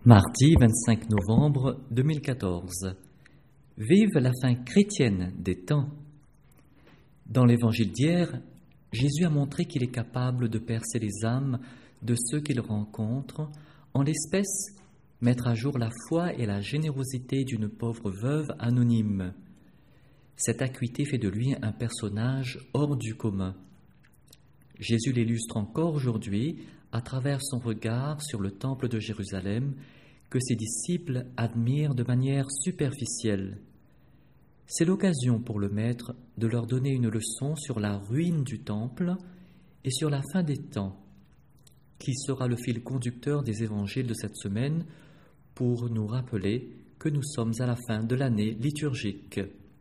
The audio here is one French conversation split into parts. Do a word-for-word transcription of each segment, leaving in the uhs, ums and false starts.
Mardi vingt-cinq novembre deux mille quatorze. Vive la fin chrétienne des temps. Dans l'évangile d'hier, Jésus a montré qu'il est capable de percer les âmes de ceux qu'il rencontre, en l'espèce mettre à jour la foi et la générosité d'une pauvre veuve anonyme. Cette acuité fait de lui un personnage hors du commun. Jésus l'illustre encore aujourd'hui à travers son regard sur le temple de Jérusalem que ses disciples admirent de manière superficielle. C'est l'occasion pour le Maître de leur donner une leçon sur la ruine du temple et sur la fin des temps, qui sera le fil conducteur des évangiles de cette semaine pour nous rappeler que nous sommes à la fin de l'année liturgique.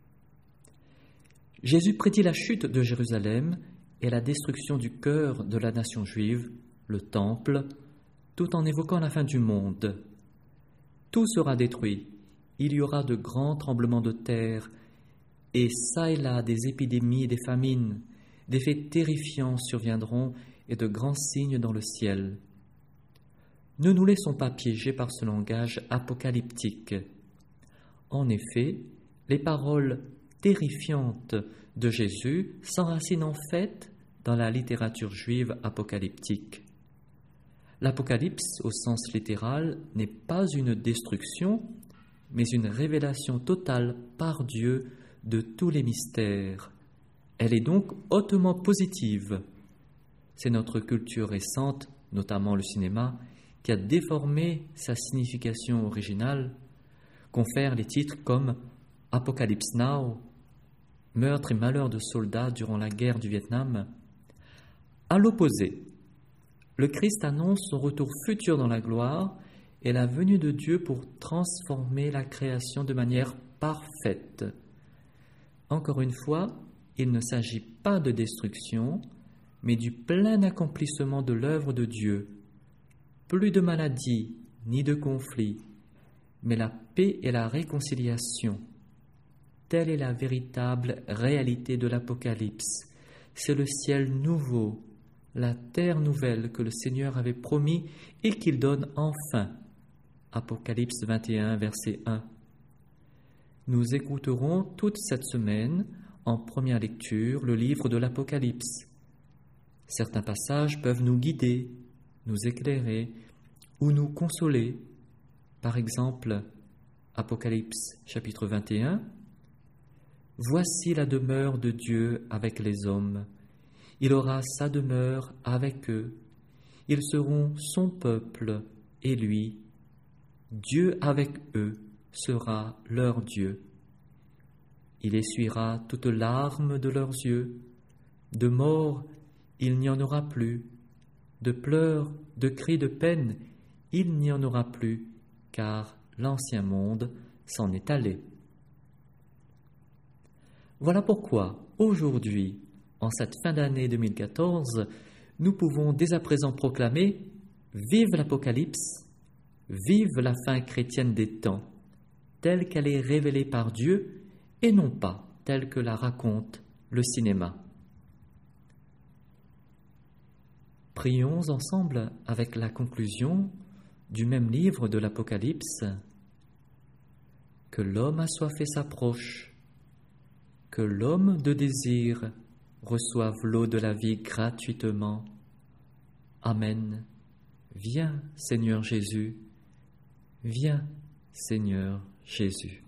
Jésus prédit la chute de Jérusalem et la destruction du cœur de la nation juive, le temple, tout en évoquant la fin du monde. Tout sera détruit, il y aura de grands tremblements de terre, et çà et là des épidémies et des famines, des faits terrifiants surviendront et de grands signes dans le ciel. Ne nous laissons pas piéger par ce langage apocalyptique. En effet, les paroles terrifiantes de Jésus s'enracinent en fait dans la littérature juive apocalyptique. L'Apocalypse, au sens littéral, n'est pas une destruction, mais une révélation totale par Dieu de tous les mystères. Elle est donc hautement positive. C'est notre culture récente, notamment le cinéma, qui a déformé sa signification originale, confère les titres comme « Apocalypse Now »,« Meurtre et malheur de soldats durant la guerre du Vietnam ». À l'opposé, le Christ annonce son retour futur dans la gloire et la venue de Dieu pour transformer la création de manière parfaite. Encore une fois, il ne s'agit pas de destruction, mais du plein accomplissement de l'œuvre de Dieu. Plus de maladies ni de conflits, mais la paix et la réconciliation. Telle est la véritable réalité de l'Apocalypse. C'est le ciel nouveau, la terre nouvelle que le Seigneur avait promis et qu'il donne enfin. Apocalypse vingt et un, verset un. Nous écouterons toute cette semaine, en première lecture, le livre de l'Apocalypse. Certains passages peuvent nous guider, nous éclairer ou nous consoler. Par exemple, Apocalypse chapitre vingt et un. Voici la demeure de Dieu avec les hommes. Il aura sa demeure avec eux. Ils seront son peuple et lui. Dieu avec eux sera leur Dieu. Il essuiera toute larme de leurs yeux. De mort, il n'y en aura plus. De pleurs, de cris de peine, il n'y en aura plus, car l'ancien monde s'en est allé. Voilà pourquoi, aujourd'hui, en cette fin d'année deux mille quatorze, nous pouvons dès à présent proclamer « Vive l'Apocalypse, vive la fin chrétienne des temps, telle qu'elle est révélée par Dieu et non pas telle que la raconte le cinéma. » Prions ensemble avec la conclusion du même livre de l'Apocalypse. Que l'homme assoiffé s'approche, que l'homme de désir reçoive l'eau de la vie gratuitement. Amen. Viens, Seigneur Jésus. Viens, Seigneur Jésus.